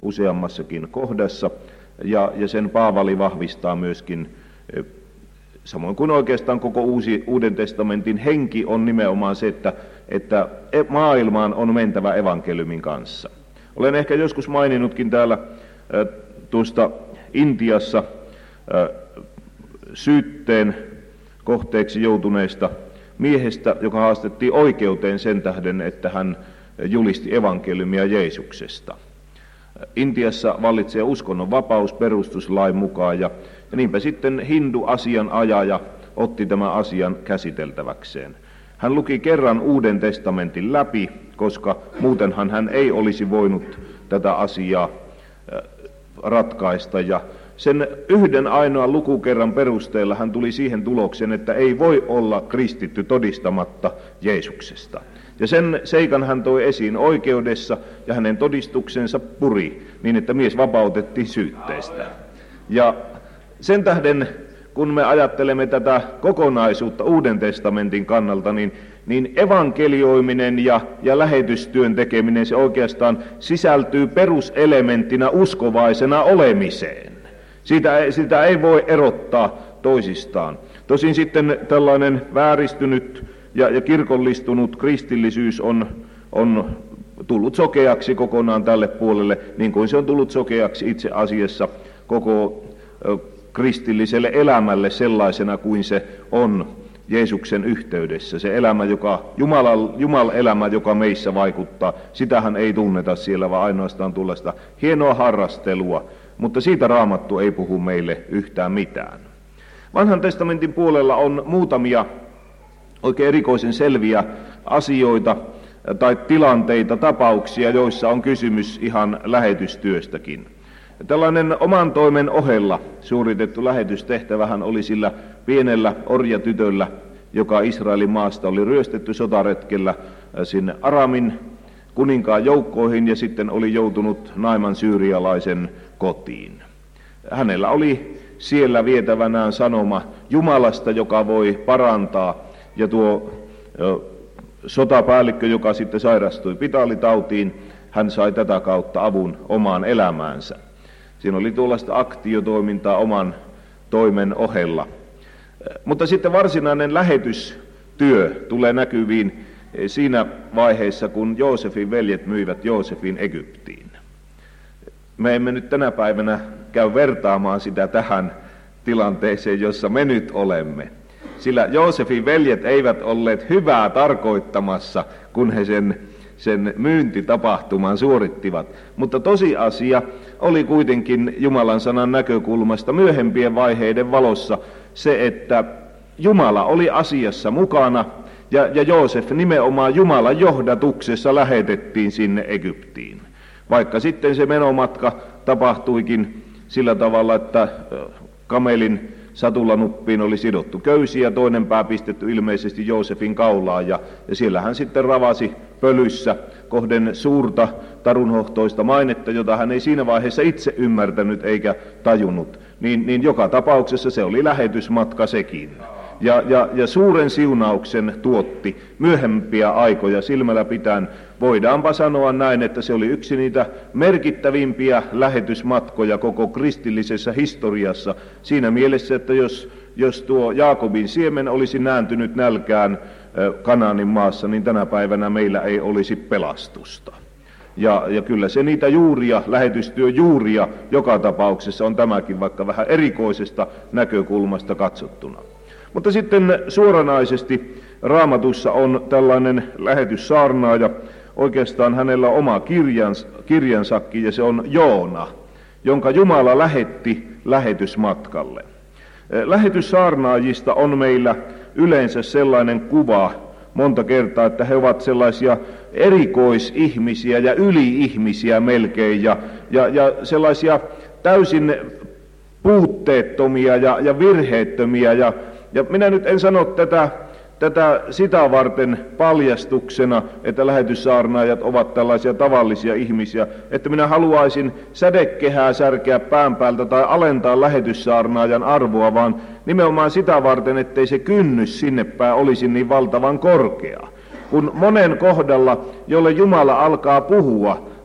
useammassakin kohdassa, ja sen Paavali vahvistaa myöskin, samoin kuin oikeastaan koko Uuden testamentin henki on nimenomaan se, että maailmaan on mentävä evankeliumin kanssa. Olen ehkä joskus maininnutkin täällä tuosta Intiassa syytteen kohteeksi joutuneesta miehestä, joka haastettiin oikeuteen sen tähden, että hän julisti evankeliumia Jeesuksesta. Intiassa vallitsee uskonnon vapaus perustuslain mukaan, ja niinpä sitten hindu-asianajaja otti tämän asian käsiteltäväkseen. Hän luki kerran Uuden testamentin läpi, koska muutenhan hän ei olisi voinut tätä asiaa ratkaista, ja sen yhden ainoan lukukerran perusteella hän tuli siihen tulokseen, että ei voi olla kristitty todistamatta Jeesuksesta. Ja sen seikan hän toi esiin oikeudessa, ja hänen todistuksensa puri, niin että mies vapautettiin syytteestä. Ja sen tähden, kun me ajattelemme tätä kokonaisuutta Uuden testamentin kannalta, niin evankelioiminen ja lähetystyön tekeminen, se oikeastaan sisältyy peruselementtinä uskovaisena olemiseen. Sitä ei voi erottaa toisistaan. Tosin sitten tällainen vääristynyt ja kirkollistunut kristillisyys on tullut sokeaksi kokonaan tälle puolelle, niin kuin se on tullut sokeaksi itse asiassa koko kristilliselle elämälle sellaisena kuin se on Jeesuksen yhteydessä. Se elämä, Jumalan elämä, joka meissä vaikuttaa, sitähän ei tunneta siellä, vaan ainoastaan tuollaista hienoa harrastelua, mutta siitä Raamattu ei puhu meille yhtään mitään. Vanhan testamentin puolella on muutamia oikein erikoisen selviä asioita tai tilanteita, tapauksia, joissa on kysymys ihan lähetystyöstäkin. Tällainen oman toimen ohella suoritettu lähetystehtävähän oli sillä pienellä orjatytöllä, joka Israelin maasta oli ryöstetty sotaretkellä sinne Aramin kuninkaan joukkoihin ja sitten oli joutunut naiman syyrialaisen kotiin. Hänellä oli siellä vietävänään sanoma Jumalasta, joka voi parantaa, ja tuo sotapäällikkö, joka sitten sairastui pitaalitautiin, hän sai tätä kautta avun omaan elämäänsä. Siinä oli tuollaista aktiotoimintaa oman toimen ohella. Mutta sitten varsinainen lähetystyö tulee näkyviin siinä vaiheessa, kun Joosefin veljet myivät Joosefin Egyptiin. Me emme nyt tänä päivänä käy vertaamaan sitä tähän tilanteeseen, jossa me nyt olemme. Sillä Joosefin veljet eivät olleet hyvää tarkoittamassa, kun he sen myyntitapahtuman suorittivat. Mutta tosiasia oli kuitenkin Jumalan sanan näkökulmasta myöhempien vaiheiden valossa se, että Jumala oli asiassa mukana ja Joosef nimenomaan Jumalan johdatuksessa lähetettiin sinne Egyptiin. Vaikka sitten se menomatka tapahtuikin sillä tavalla, että kamelin satulanuppiin oli sidottu köysi ja toinen pää pistetty ilmeisesti Joosefin kaulaan, ja siellä hän sitten ravasi pölyssä kohden suurta tarunhohtoista mainetta, jota hän ei siinä vaiheessa itse ymmärtänyt eikä tajunnut, niin joka tapauksessa se oli lähetysmatka sekin. Ja suuren siunauksen tuotti myöhempiä aikoja silmällä pitäen. Voidaanpa sanoa näin, että se oli yksi niitä merkittävimpiä lähetysmatkoja koko kristillisessä historiassa. Siinä mielessä, että jos tuo Jaakobin siemen olisi nääntynyt nälkään Kanaanin maassa, niin tänä päivänä meillä ei olisi pelastusta. Ja kyllä se niitä juuria, lähetystyön juuria joka tapauksessa on tämäkin, vaikka vähän erikoisesta näkökulmasta katsottuna. Mutta sitten suoranaisesti Raamatussa on tällainen lähetyssaarnaaja, oikeastaan hänellä on oma kirjansakin, ja se on Joona, jonka Jumala lähetti lähetysmatkalle. Lähetyssaarnaajista on meillä yleensä sellainen kuva monta kertaa, että he ovat sellaisia erikoisihmisiä ja yli-ihmisiä melkein, ja sellaisia täysin puutteettomia ja virheettömiä, ja minä nyt en sano tätä sitä varten paljastuksena, että lähetyssaarnaajat ovat tällaisia tavallisia ihmisiä, että minä haluaisin sädekehää särkeä pään päältä tai alentaa lähetyssaarnaajan arvoa, vaan nimenomaan sitä varten, ettei se kynnys sinne päin olisi niin valtavan korkea. Kun monen kohdalla, jolle Jumala alkaa puhua,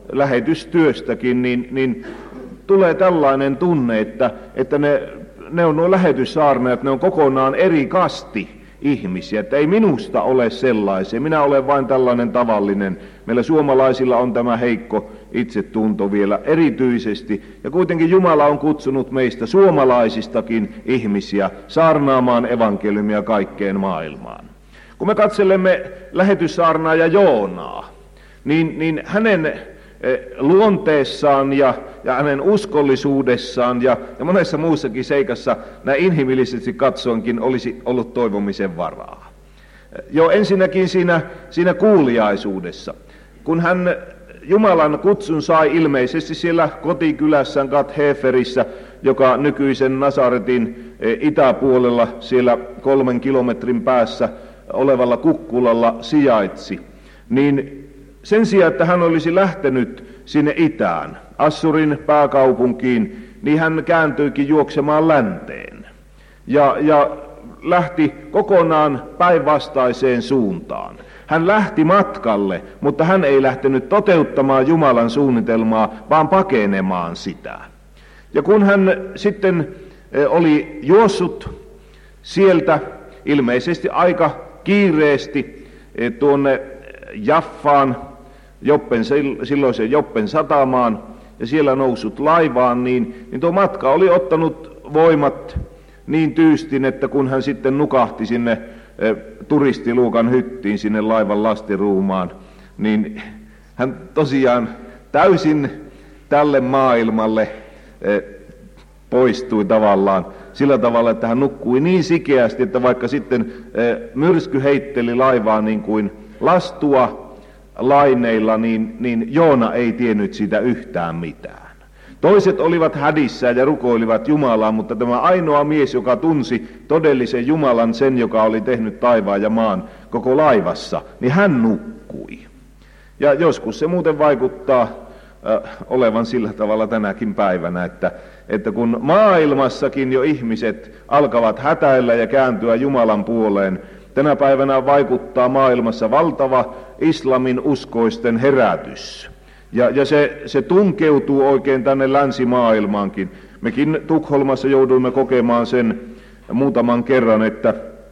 lähetystyöstäkin, niin tulee tällainen tunne, että ne on nuo lähetyssaarnaajat, ne on kokonaan eri kasti ihmisiä, että ei minusta ole sellaisia, minä olen vain tällainen tavallinen. Meillä suomalaisilla on tämä heikko itsetunto vielä erityisesti, ja kuitenkin Jumala on kutsunut meistä suomalaisistakin ihmisiä saarnaamaan evankeliumia kaikkeen maailmaan. Kun me katselemme lähetyssaarnaaja Joonaa, niin hänen luonteessaan ja hänen uskollisuudessaan ja monessa muussakin seikassa näin inhimillisesti katsoenkin olisi ollut toivomisen varaa. Jo ensinnäkin siinä kuuliaisuudessa, kun hän Jumalan kutsun sai ilmeisesti siellä kotikylässään Gat-Heferissä, joka nykyisen Nasaretin itäpuolella siellä 3 kilometrin päässä olevalla kukkulalla sijaitsi, niin sen sijaan, että hän olisi lähtenyt sinne itään, Assurin pääkaupunkiin, niin hän kääntyikin juoksemaan länteen ja lähti kokonaan päinvastaiseen suuntaan. Hän lähti matkalle, mutta hän ei lähtenyt toteuttamaan Jumalan suunnitelmaa, vaan pakenemaan sitä. Ja kun hän sitten oli juossut sieltä ilmeisesti aika kiireesti tuonne Jaffaan, silloisen Joppen satamaan, ja siellä noussut laivaan, niin tuo matka oli ottanut voimat niin tyystin, että kun hän sitten nukahti sinne turistiluokan hyttiin, sinne laivan lastiruumaan, niin hän tosiaan täysin tälle maailmalle poistui tavallaan sillä tavalla, että hän nukkui niin sikeästi, että vaikka sitten myrsky heitteli laivaa niin kuin lastua laineilla, niin Joona ei tiennyt siitä yhtään mitään. Toiset olivat hädissä ja rukoilivat Jumalaa, mutta tämä ainoa mies, joka tunsi todellisen Jumalan, sen joka oli tehnyt taivaan ja maan koko laivassa, niin hän nukkui. Ja joskus se muuten vaikuttaa olevan sillä tavalla tänäkin päivänä, että kun maailmassakin jo ihmiset alkavat hätäillä ja kääntyä Jumalan puoleen, tänä päivänä vaikuttaa maailmassa valtava islamin uskoisten herätys. Ja se tunkeutuu oikein tänne länsimaailmaankin. Mekin Tukholmassa jouduimme kokemaan sen muutaman kerran, että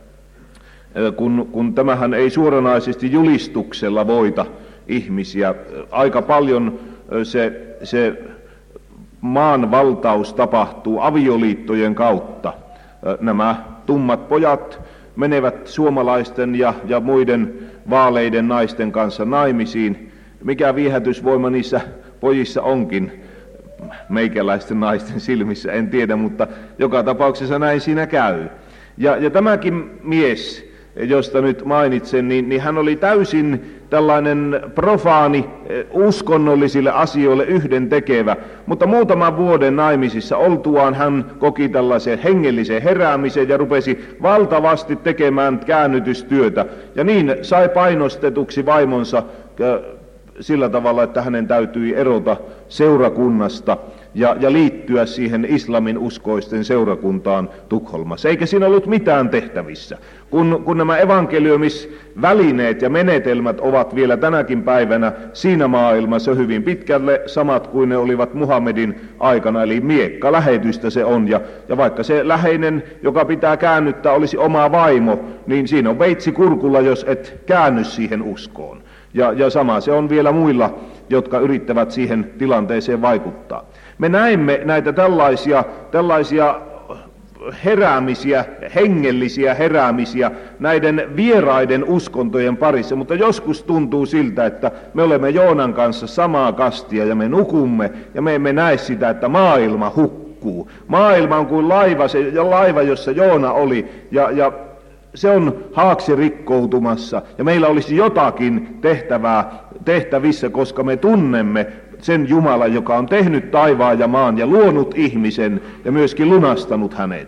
kun tämähän ei suoranaisesti julistuksella voita ihmisiä, aika paljon se maan valtaus tapahtuu avioliittojen kautta. Nämä tummat pojat menevät suomalaisten ja muiden vaaleiden naisten kanssa naimisiin. Mikä viehätysvoima niissä pojissa onkin meikäläisten naisten silmissä, en tiedä, mutta joka tapauksessa näin siinä käy. Ja tämäkin mies, josta nyt mainitsen, niin hän oli täysin tällainen profaani uskonnollisille asioille yhdentekevä, mutta muutaman vuoden naimisissa oltuaan hän koki tällaisen hengellisen heräämisen ja rupesi valtavasti tekemään käännytystyötä, ja niin sai painostetuksi vaimonsa sillä tavalla, että hänen täytyi erota seurakunnasta ja liittyä siihen islamin uskoisten seurakuntaan Tukholmassa. Eikä siinä ollut mitään tehtävissä. Kun nämä evankeliumisvälineet ja menetelmät ovat vielä tänäkin päivänä siinä maailmassa hyvin pitkälle samat kuin ne olivat Muhammedin aikana, eli miekkalähetystä se on. Ja vaikka se läheinen, joka pitää käännyttää, olisi oma vaimo, niin siinä on veitsi kurkulla, jos et käänny siihen uskoon. Ja sama se on vielä muilla, jotka yrittävät siihen tilanteeseen vaikuttaa. Me näemme näitä tällaisia heräämisiä, hengellisiä heräämisiä näiden vieraiden uskontojen parissa, mutta joskus tuntuu siltä, että me olemme Joonan kanssa samaa kastia ja me nukumme ja me emme näe sitä, että maailma hukkuu. Maailma on kuin laiva, jossa Joona oli ja se on haaksi rikkoutumassa ja meillä olisi jotakin tehtävissä, koska me tunnemme sen Jumalan, joka on tehnyt taivaan ja maan ja luonut ihmisen ja myöskin lunastanut hänet.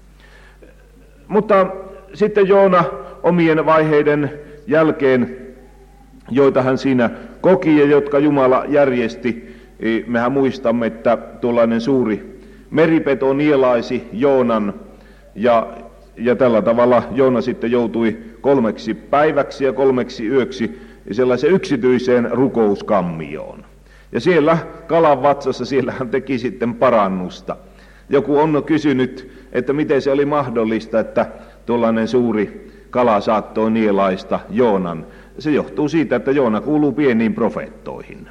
Mutta sitten Joona omien vaiheiden jälkeen, joita hän siinä koki ja jotka Jumala järjesti, mehän muistamme, että tuollainen suuri meripeto nielaisi Joonan ja tällä tavalla Joona sitten joutui 3 päiväksi ja 3 yöksi sellaiseen yksityiseen rukouskammioon. Ja siellä kalan vatsassa, siellä hän teki sitten parannusta. Joku on kysynyt, että miten se oli mahdollista, että tuollainen suuri kala saattoi nielaista Joonan. Se johtuu siitä, että Joona kuuluu pieniin profeettoihin.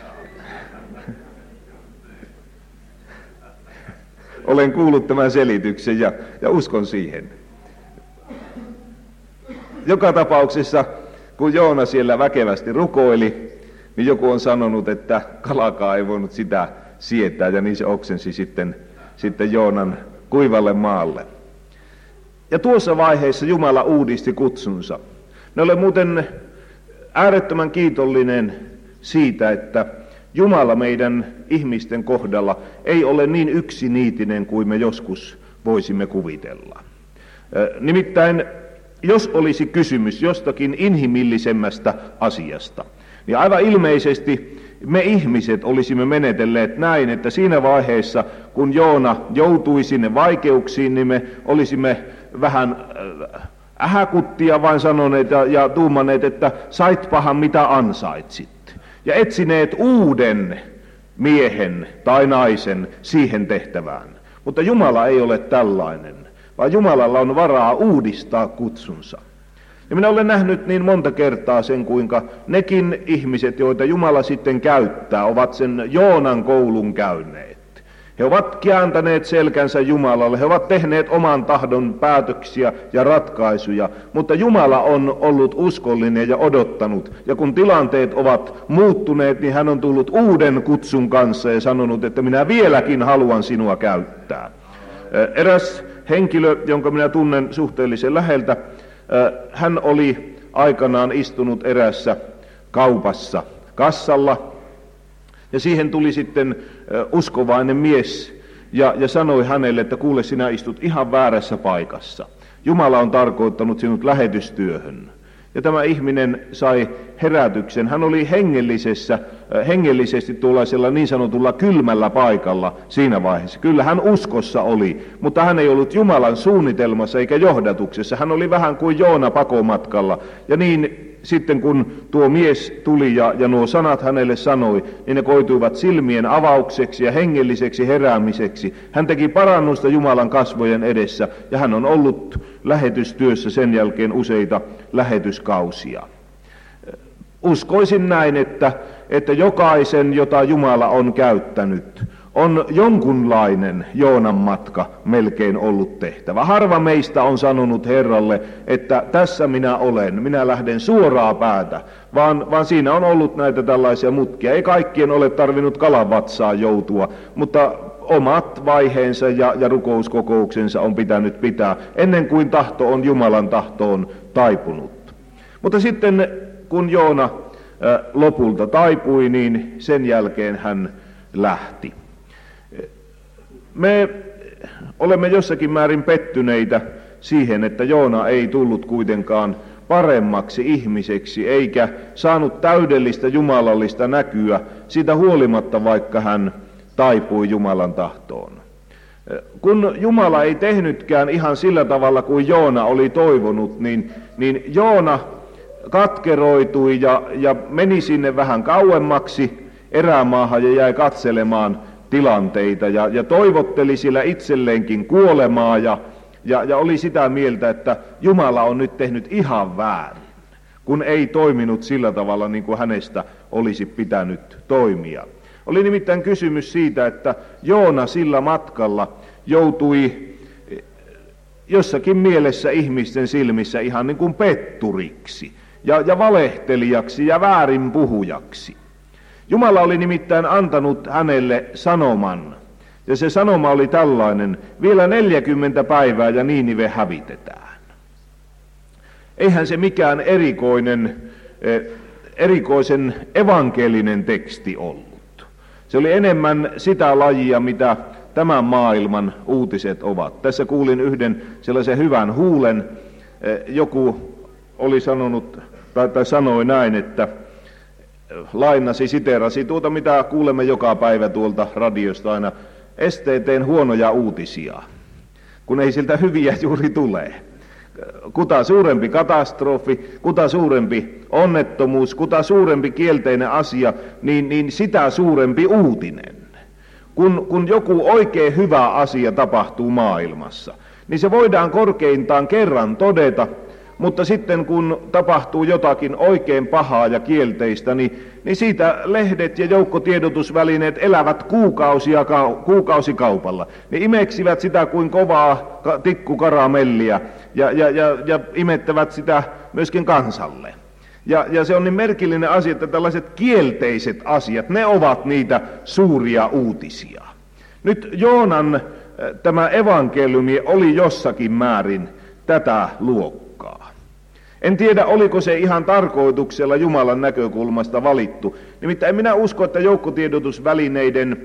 Olen kuullut tämän selityksen ja uskon siihen. Joka tapauksessa, kun Joona siellä väkevästi rukoili, niin joku on sanonut, että kalakaa ei voinut sitä sietää, ja niin se oksensi sitten Joonan kuivalle maalle. Ja tuossa vaiheessa Jumala uudisti kutsunsa. Ne olen muuten äärettömän kiitollinen siitä, että Jumala meidän ihmisten kohdalla ei ole niin yksiniitinen kuin me joskus voisimme kuvitella. Nimittäin, jos olisi kysymys jostakin inhimillisemmästä asiasta, niin aivan ilmeisesti me ihmiset olisimme menetelleet näin, että siinä vaiheessa, kun Joona joutui sinne vaikeuksiin, niin me olisimme vähän ähäkuttia vain sanoneet ja tuumaneet, että saitpahan mitä ansaitsit. Ja etsineet uuden miehen tai naisen siihen tehtävään. Mutta Jumala ei ole tällainen, vaan Jumalalla on varaa uudistaa kutsunsa. Ja minä olen nähnyt niin monta kertaa sen, kuinka nekin ihmiset, joita Jumala sitten käyttää, ovat sen Joonan koulun käyneet. He ovat kääntäneet selkänsä Jumalalle, he ovat tehneet oman tahdon päätöksiä ja ratkaisuja, mutta Jumala on ollut uskollinen ja odottanut. Ja kun tilanteet ovat muuttuneet, niin hän on tullut uuden kutsun kanssa ja sanonut, että minä vieläkin haluan sinua käyttää. Eräs henkilö, jonka minä tunnen suhteellisen läheltä, hän oli aikanaan istunut erässä kaupassa kassalla, ja siihen tuli sitten uskovainen mies ja sanoi hänelle, että kuule, sinä istut ihan väärässä paikassa. Jumala on tarkoittanut sinut lähetystyöhön. Ja tämä ihminen sai herätyksen. Hän oli hengellisesti tuollaisella niin sanotulla kylmällä paikalla siinä vaiheessa. Kyllä hän uskossa oli, mutta hän ei ollut Jumalan suunnitelmassa eikä johdatuksessa. Hän oli vähän kuin Joona pakomatkalla. Ja niin sitten kun tuo mies tuli ja nuo sanat hänelle sanoi, niin ne koituivat silmien avaukseksi ja hengelliseksi heräämiseksi. Hän teki parannusta Jumalan kasvojen edessä ja hän on ollut lähetystyössä sen jälkeen useita lähetyskausia. Uskoisin näin, että jokaisen, jota Jumala on käyttänyt, on jonkunlainen Joonan matka melkein ollut tehtävä. Harva meistä on sanonut Herralle, että tässä minä olen, minä lähden suoraa päätä, vaan siinä on ollut näitä tällaisia mutkia. Ei kaikkien ole tarvinnut kalavatsaan joutua, mutta omat vaiheensa ja rukouskokouksensa on pitänyt pitää ennen kuin tahto on Jumalan tahtoon taipunut. Mutta sitten kun Joona lopulta taipui, niin sen jälkeen hän lähti. Me olemme jossakin määrin pettyneitä siihen, että Joona ei tullut kuitenkaan paremmaksi ihmiseksi, eikä saanut täydellistä jumalallista näkyä siitä huolimatta, vaikka hän taipui Jumalan tahtoon. Kun Jumala ei tehnytkään ihan sillä tavalla kuin Joona oli toivonut, niin Joona katkeroitui ja meni sinne vähän kauemmaksi erämaahan ja jäi katselemaan tilanteita ja toivotteli sillä itselleenkin kuolemaa ja oli sitä mieltä, että Jumala on nyt tehnyt ihan väärin, kun ei toiminut sillä tavalla niin kuin hänestä olisi pitänyt toimia. Oli nimittäin kysymys siitä, että Joona sillä matkalla joutui jossakin mielessä ihmisten silmissä ihan niin kuin petturiksi ja valehtelijaksi ja väärinpuhujaksi. Jumala oli nimittäin antanut hänelle sanoman, ja se sanoma oli tällainen: vielä 40 päivää ja Niinive hävitetään. Eihän se mikään erikoisen evankelinen teksti ollut. Se oli enemmän sitä lajia, mitä tämän maailman uutiset ovat. Tässä kuulin yhden sellaisen hyvän huulen. Joku oli sanonut tai sanoi näin, että siteerasi tuota, mitä kuulemme joka päivä tuolta radiosta aina, STT:n huonoja uutisia, kun ei siltä hyviä juuri tule. kuta suurempi katastrofi, kuta suurempi onnettomuus, kuta suurempi kielteinen asia, niin sitä suurempi uutinen. Kun joku oikein hyvä asia tapahtuu maailmassa, niin se voidaan korkeintaan kerran todeta, mutta sitten kun tapahtuu jotakin oikein pahaa ja kielteistä, niin siitä lehdet ja joukkotiedotusvälineet elävät kuukausikaupalla. Ne imeksivät sitä kuin kovaa tikkukaramellia ja imettävät sitä myöskin kansalle. Ja se on niin merkillinen asia, että tällaiset kielteiset asiat, ne ovat niitä suuria uutisia. Nyt Joonan tämä evankeliumi oli jossakin määrin tätä luokkaa. En tiedä, oliko se ihan tarkoituksella Jumalan näkökulmasta valittu. Nimittäin minä uskon, että joukkotiedotusvälineiden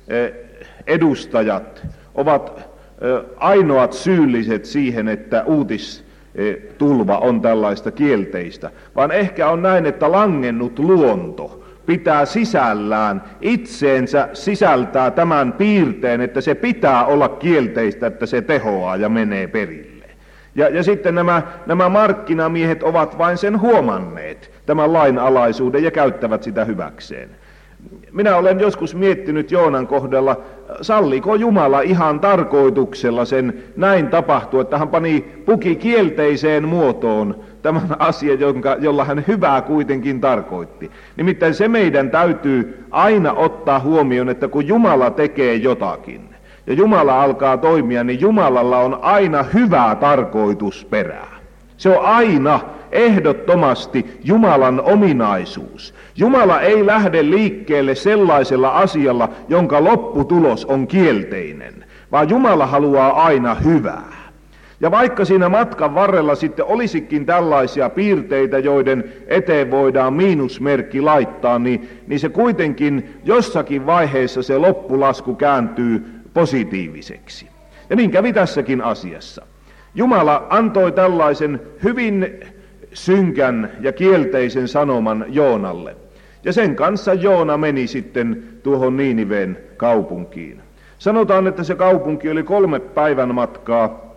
edustajat ovat ainoat syylliset siihen, että uutistulva on tällaista kielteistä. Vaan ehkä on näin, että langennut luonto pitää sisällään, itseensä sisältää tämän piirteen, että se pitää olla kielteistä, että se tehoaa ja menee perille. Ja sitten nämä markkinamiehet ovat vain sen huomanneet, tämän lainalaisuuden, ja käyttävät sitä hyväkseen. Minä olen joskus miettinyt Joonan kohdalla, salliko Jumala ihan tarkoituksella sen näin tapahtua, että hän puki kielteiseen muotoon tämän asian, jolla hän hyvää kuitenkin tarkoitti. Nimittäin se meidän täytyy aina ottaa huomioon, että kun Jumala tekee jotakin, ja Jumala alkaa toimia, niin Jumalalla on aina hyvä tarkoitusperä. Se on aina ehdottomasti Jumalan ominaisuus. Jumala ei lähde liikkeelle sellaisella asialla, jonka lopputulos on kielteinen, vaan Jumala haluaa aina hyvää. Ja vaikka siinä matkan varrella sitten olisikin tällaisia piirteitä, joiden eteen voidaan miinusmerkki laittaa, niin se kuitenkin jossakin vaiheessa se loppulasku kääntyy positiiviseksi. Ja niin kävi tässäkin asiassa. Jumala antoi tällaisen hyvin synkän ja kielteisen sanoman Joonalle. Ja sen kanssa Joona meni sitten tuohon Niiniveen kaupunkiin. Sanotaan, että se kaupunki oli 3 päivän matkaa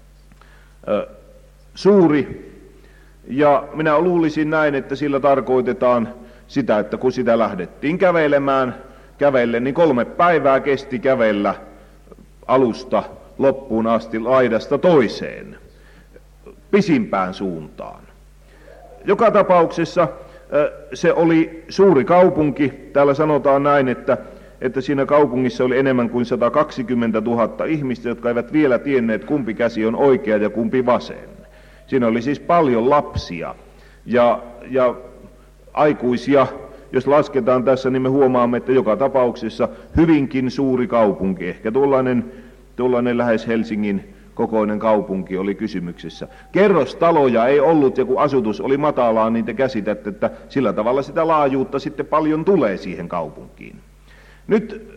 suuri. Ja minä luulisin näin, että sillä tarkoitetaan sitä, että kun sitä lähdettiin kävellen, niin 3 päivää kesti kävellä alusta loppuun asti, laidasta toiseen, pisimpään suuntaan. Joka tapauksessa se oli suuri kaupunki. Täällä sanotaan näin, että siinä kaupungissa oli enemmän kuin 120 000 ihmistä, jotka eivät vielä tienneet, kumpi käsi on oikea ja kumpi vasen. Siinä oli siis paljon lapsia ja aikuisia. Jos lasketaan tässä, niin me huomaamme, että joka tapauksessa hyvinkin suuri kaupunki, ehkä tuollainen lähes Helsingin kokoinen kaupunki oli kysymyksessä. Kerrostaloja ei ollut, ja kun asutus oli matalaa, niin te käsitätte, että sillä tavalla sitä laajuutta sitten paljon tulee siihen kaupunkiin. Nyt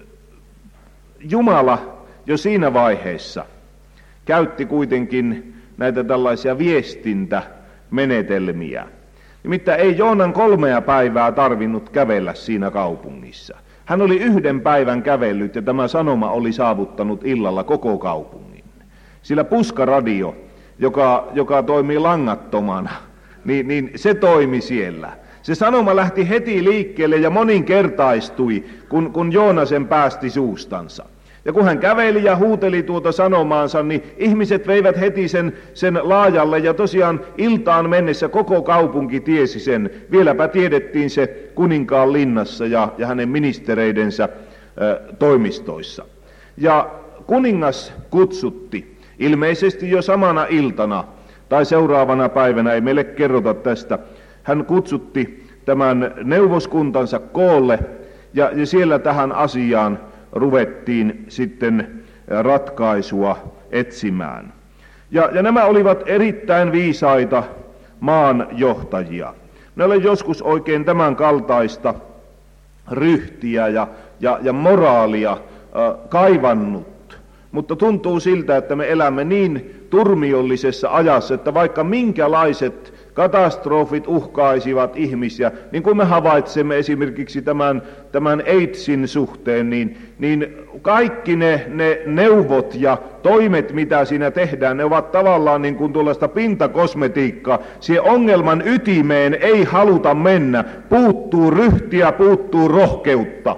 Jumala jo siinä vaiheessa käytti kuitenkin näitä tällaisia viestintämenetelmiä. Nimittäin ei Joonan 3 päivää tarvinnut kävellä siinä kaupungissa. Hän oli 1 päivän kävellyt, ja tämä sanoma oli saavuttanut illalla koko kaupungin. Sillä puskaradio, joka toimii langattomana, niin se toimi siellä. Se sanoma lähti heti liikkeelle ja moninkertaistui, kun Joona sen päästi suustansa. Ja kun hän käveli ja huuteli tuota sanomaansa, niin ihmiset veivät heti sen laajalle, ja tosiaan iltaan mennessä koko kaupunki tiesi sen. Vieläpä tiedettiin se kuninkaan linnassa ja hänen ministereidensä toimistoissa. Ja kuningas kutsutti ilmeisesti jo samana iltana tai seuraavana päivänä, ei meille kerrota tästä, hän kutsutti tämän neuvoskuntansa koolle, ja siellä tähän asiaan ruvettiin sitten ratkaisua etsimään. Ja nämä olivat erittäin viisaita maanjohtajia. Ne olen joskus oikein tämän kaltaista ryhtiä ja moraalia kaivannut, mutta tuntuu siltä, että me elämme niin turmiollisessa ajassa, että vaikka minkälaiset Katastrofit uhkaisivat ihmisiä, niin kuin me havaitsemme esimerkiksi tämän AIDSin suhteen, niin kaikki ne neuvot ja toimet, mitä siinä tehdään, ne ovat tavallaan niin kuin tuollaista pintakosmetiikkaa. Siihen ongelman ytimeen ei haluta mennä, puuttuu ryhtiä, puuttuu rohkeutta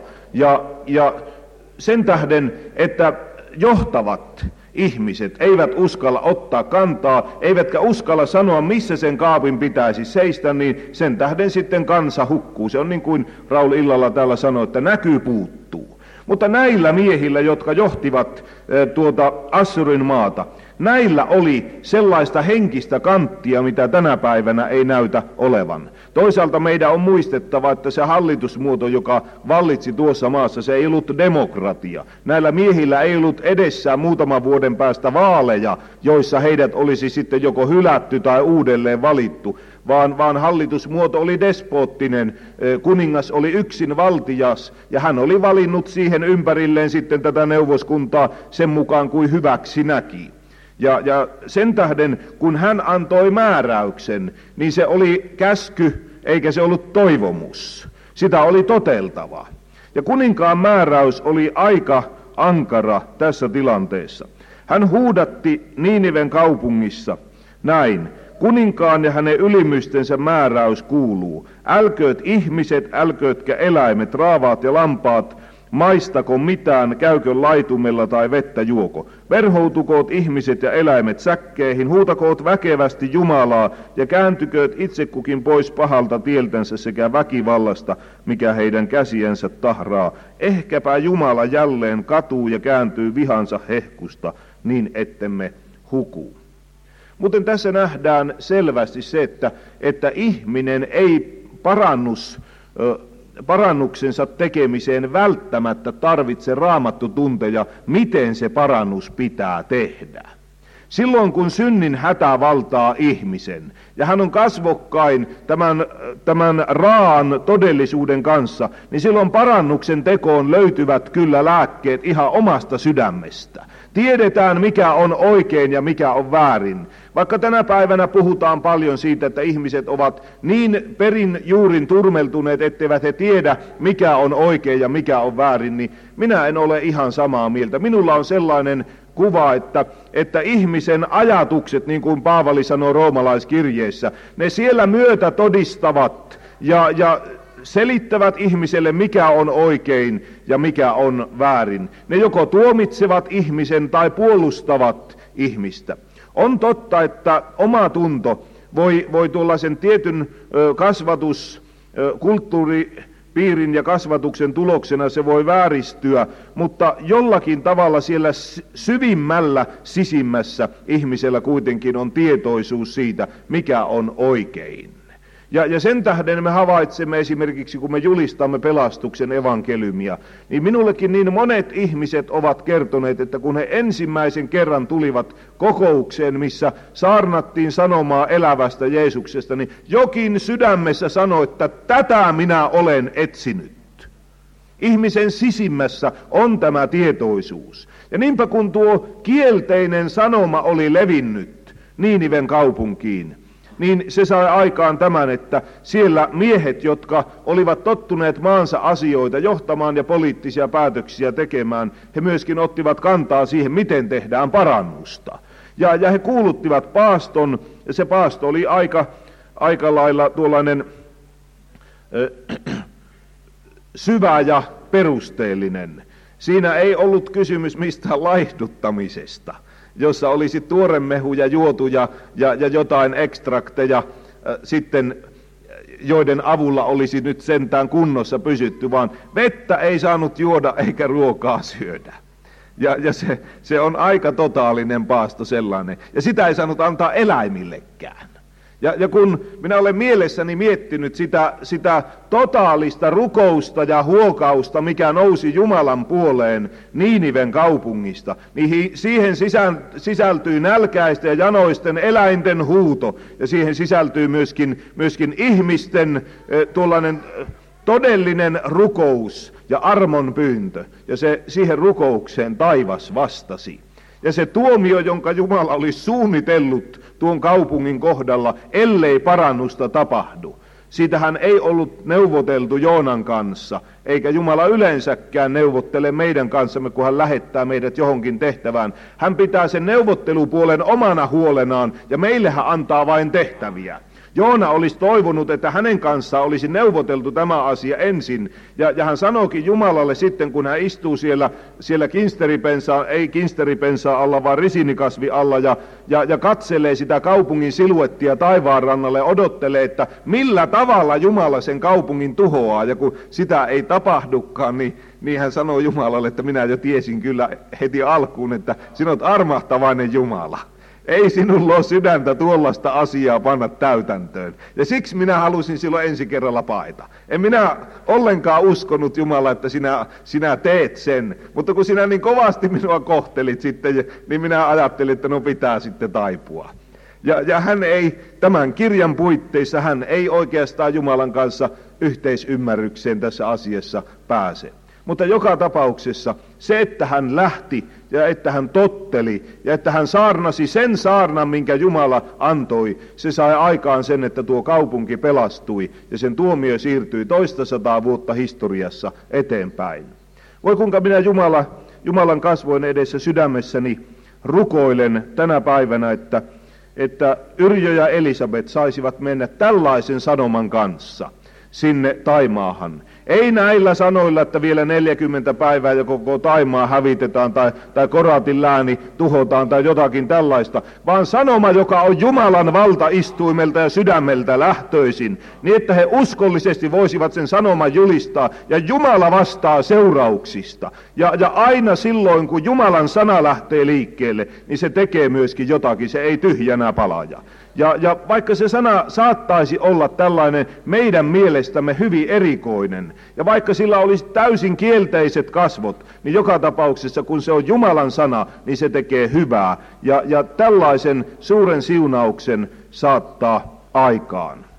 ja sen tähden, että johtavat ihmiset eivät uskalla ottaa kantaa, eivätkä uskalla sanoa, missä sen kaapin pitäisi seistä, niin sen tähden sitten kansa hukkuu. Se on niin kuin Raul illalla täällä sanoi, että näky puuttuu. Mutta näillä miehillä, jotka johtivat tuota Assurin maata, näillä oli sellaista henkistä kanttia, mitä tänä päivänä ei näytä olevan. Toisaalta meidän on muistettava, että se hallitusmuoto, joka vallitsi tuossa maassa, se ei ollut demokratia. Näillä miehillä ei ollut edessään muutaman vuoden päästä vaaleja, joissa heidät olisi sitten joko hylätty tai uudelleen valittu, vaan hallitusmuoto oli despoottinen, kuningas oli yksin valtias ja hän oli valinnut siihen ympärilleen sitten tätä neuvoskuntaa sen mukaan kuin hyväksi näki. Ja sen tähden, kun hän antoi määräyksen, niin se oli käsky eikä se ollut toivomus. Sitä oli toteltava. Ja kuninkaan määräys oli aika ankara tässä tilanteessa. Hän huudatti Niiniven kaupungissa näin: kuninkaan ja hänen ylimystensä määräys kuuluu: älkööt ihmiset, älköötkä eläimet, raavaat ja lampaat, maistako mitään, käykö laitumella tai vettä juoko. Verhoutukoot ihmiset ja eläimet säkkeihin, huutakoot väkevästi Jumalaa ja kääntykööt itse kukin pois pahalta tieltänsä sekä väkivallasta, mikä heidän käsiensä tahraa. Ehkäpä Jumala jälleen katuu ja kääntyy vihansa hehkusta, niin ettemme huku. Mutta tässä nähdään selvästi se, että ihminen ei parannuksensa tekemiseen välttämättä tarvitse raamattutunteja, miten se parannus pitää tehdä. Silloin kun synnin hätä valtaa ihmisen ja hän on kasvokkain tämän raan todellisuuden kanssa, niin silloin parannuksen tekoon löytyvät kyllä lääkkeet ihan omasta sydämestä. Tiedetään, mikä on oikein ja mikä on väärin. Vaikka tänä päivänä puhutaan paljon siitä, että ihmiset ovat niin perin juurin turmeltuneet, etteivät he tiedä, mikä on oikein ja mikä on väärin, niin minä en ole ihan samaa mieltä. Minulla on sellainen kuva, että ihmisen ajatukset, niin kuin Paavali sanoo roomalaiskirjeessä, ne siellä myötä todistavat ja selittävät ihmiselle, mikä on oikein ja mikä on väärin. Ne joko tuomitsevat ihmisen tai puolustavat ihmistä. On totta, että oma tunto voi tuollaisen tietyn kulttuuripiirin ja kasvatuksen tuloksena se voi vääristyä, mutta jollakin tavalla siellä syvimmällä sisimmässä ihmisellä kuitenkin on tietoisuus siitä, mikä on oikein. Ja sen tähden me havaitsemme esimerkiksi, kun me julistamme pelastuksen evankeliumia, niin minullekin niin monet ihmiset ovat kertoneet, että kun he ensimmäisen kerran tulivat kokoukseen, missä saarnattiin sanomaa elävästä Jeesuksesta, niin jokin sydämessä sanoi, että tätä minä olen etsinyt. Ihmisen sisimmässä on tämä tietoisuus. Ja niinpä kun tuo kielteinen sanoma oli levinnyt Niiniven kaupunkiin, niin se sai aikaan tämän, että siellä miehet, jotka olivat tottuneet maansa asioita johtamaan ja poliittisia päätöksiä tekemään, he myöskin ottivat kantaa siihen, miten tehdään parannusta. Ja he kuuluttivat paaston, ja se paasto oli aika lailla tuollainen syvä ja perusteellinen. Siinä ei ollut kysymys mistään laihduttamisesta, jossa olisi tuoremehuja juotu ja jotain ekstrakteja sitten, joiden avulla olisi nyt sentään kunnossa pysytty, vaan vettä ei saanut juoda eikä ruokaa syödä. Ja se on aika totaalinen paasto sellainen. Ja sitä ei saanut antaa eläimillekään. Ja kun minä olen mielessäni miettinyt sitä totaalista rukousta ja huokausta, mikä nousi Jumalan puoleen Niiniven kaupungista, niin siihen sisältyy nälkäisten ja janoisten eläinten huuto, ja siihen sisältyy myöskin ihmisten tuollainen todellinen rukous ja armon pyyntö, ja siihen rukoukseen taivas vastasi. Ja se tuomio, jonka Jumala olisi suunnitellut tuon kaupungin kohdalla, ellei parannusta tapahdu. Siitähän ei ollut neuvoteltu Joonan kanssa, eikä Jumala yleensäkään neuvottele meidän kanssamme, kun hän lähettää meidät johonkin tehtävään. Hän pitää sen neuvottelupuolen omana huolenaan, ja meille hän antaa vain tehtäviä. Joona olisi toivonut, että hänen kanssaan olisi neuvoteltu tämä asia ensin, ja hän sanoikin Jumalalle sitten, kun hän istuu siellä kinsteripensaan alla, vaan risinikasvi alla, ja katselee sitä kaupungin siluettia taivaanrannalle, odottelee, että millä tavalla Jumala sen kaupungin tuhoaa, ja kun sitä ei tapahdukaan, niin hän sanoo Jumalalle, että minä jo tiesin kyllä heti alkuun, että sinä olet armahtavainen Jumala. Ei sinulla ole sydäntä tuollaista asiaa panna täytäntöön. Ja siksi minä halusin silloin ensi kerralla paeta. En minä ollenkaan uskonut, Jumala, että sinä teet sen. Mutta kun sinä niin kovasti minua kohtelit sitten, niin minä ajattelin, että no pitää sitten taipua. Ja hän ei, tämän kirjan puitteissa, hän ei oikeastaan Jumalan kanssa yhteisymmärrykseen tässä asiassa pääse. Mutta joka tapauksessa se, että hän lähti ja että hän totteli ja että hän saarnasi sen saarnan, minkä Jumala antoi, se sai aikaan sen, että tuo kaupunki pelastui ja sen tuomio siirtyi 200 vuotta historiassa eteenpäin. Voi kuinka minä Jumalan kasvojen edessä sydämessäni rukoilen tänä päivänä, että Yrjö ja Elisabet saisivat mennä tällaisen sanoman kanssa sinne Taimaahan. Ei näillä sanoilla, että vielä 40 päivää ja koko Taimaa hävitetään tai Koratin lääni tuhotaan tai jotakin tällaista, vaan sanoma, joka on Jumalan valtaistuimelta ja sydämeltä lähtöisin, niin että he uskollisesti voisivat sen sanoman julistaa ja Jumala vastaa seurauksista. Ja aina silloin, kun Jumalan sana lähtee liikkeelle, niin se tekee myöskin jotakin, se ei tyhjänä palaja. Ja vaikka se sana saattaisi olla tällainen meidän mielestämme hyvin erikoinen, ja vaikka sillä olisi täysin kielteiset kasvot, niin joka tapauksessa, kun se on Jumalan sana, niin se tekee hyvää. Ja tällaisen suuren siunauksen saattaa aikaan.